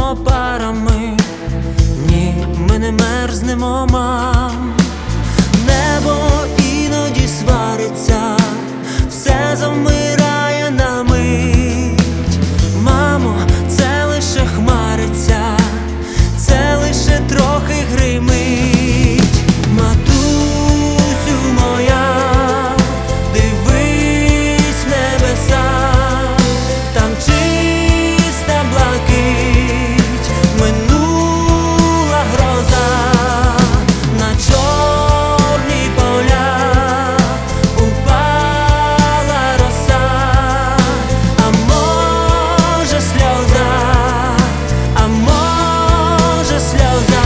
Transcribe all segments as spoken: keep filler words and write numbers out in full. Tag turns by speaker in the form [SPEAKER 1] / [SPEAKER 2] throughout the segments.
[SPEAKER 1] ходимо парами, ні, ми не мерзнемо, мам. Небо іноді свариться, все завмирає на мить. Мамо, це лише хмариться, це лише трохи гримить. Матусю моя, дивись в небеса, там чиста блакить, минула гроза, на чорні поля упала роса, а може сльоза, а може сльоза.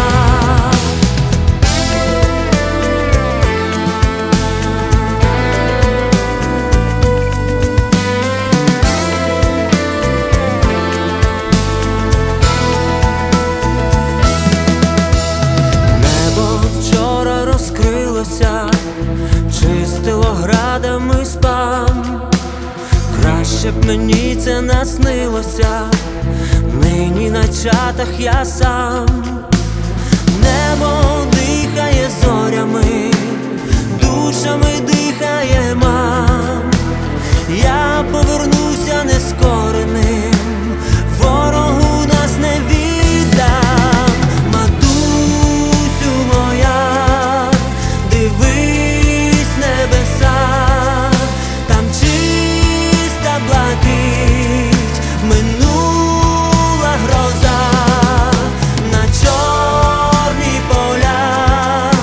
[SPEAKER 1] Вчора розкрилося, чистило градами спам. Краще б мені це наснилося, нині на чатах я сам. Небо дихає зорями, душами дихає, мам. Я повернуся нескореним, ворогу нас не віддам. Матусю моя, дивись в небеса, там чиста блакить, минула гроза, на чорні поля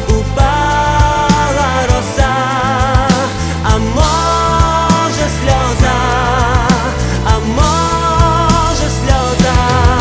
[SPEAKER 1] упала роса, а може сльоза, а може сльоза.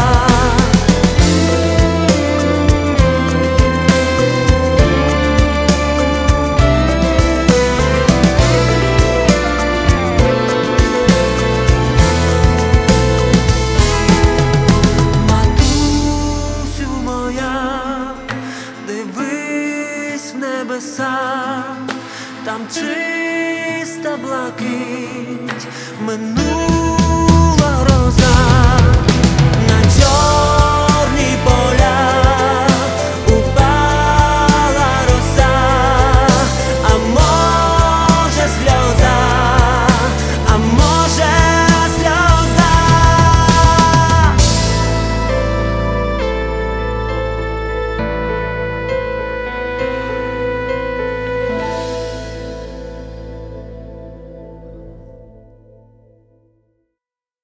[SPEAKER 1] Матусю моя, дивись в небеса, там чиста блакить, минула гроза.